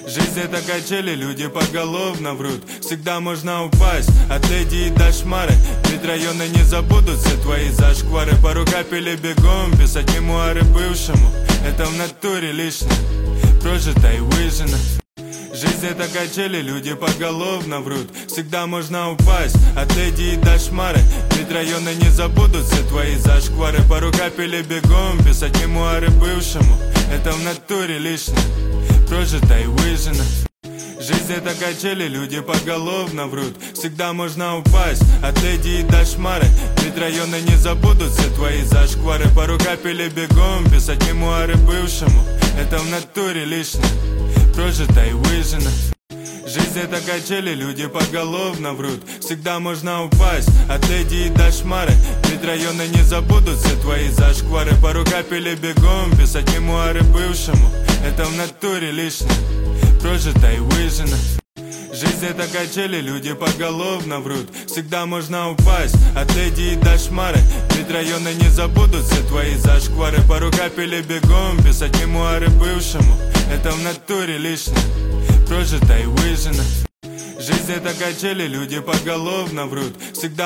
Жизнь это качели, люди поголовно врут. Всегда можно упасть, от леди и до шмары. Ведь районы не забудут все твои зашквары. Пару капель и бегом, писать мемуары бывшему. Это в натуре лишнее, прожито и выжжено. Жизнь это качели, люди поголовно врут. Всегда можно упасть, от леди и до шмары. Ведь районы не забудут все твои зашквары. Пару капель и бегом, писать мемуары бывшему. Это в натуре лишнее, прожито и выжжено. Жизнь это качели, люди поголовно врут. Всегда можно упасть, от леди и до шмары. Ведь районы не забудут все твои зашквары. Пару капель и бегом, писать мемуары бывшему. Это в натуре лишнее, прожито и выжжено. Жизнь это качели, люди поголовно врут. Всегда можно упасть, от леди и до шмары. Ведь районы не забудут все твои зашквары. Пару капель и бегом, писать мемуары бывшему. Это в натуре лишнее, прожито и выжжено. Жизнь это качели, люди поголовно врут. Всегда можно упасть, от леди и до шмары. Ведь районы не забудут все твои зашквары. Пару капель и бегом, писать мемуары бывшему. Это в натуре лишнее, прожито и выжжено. Жизнь это качели, люди поголовно врут. Всегда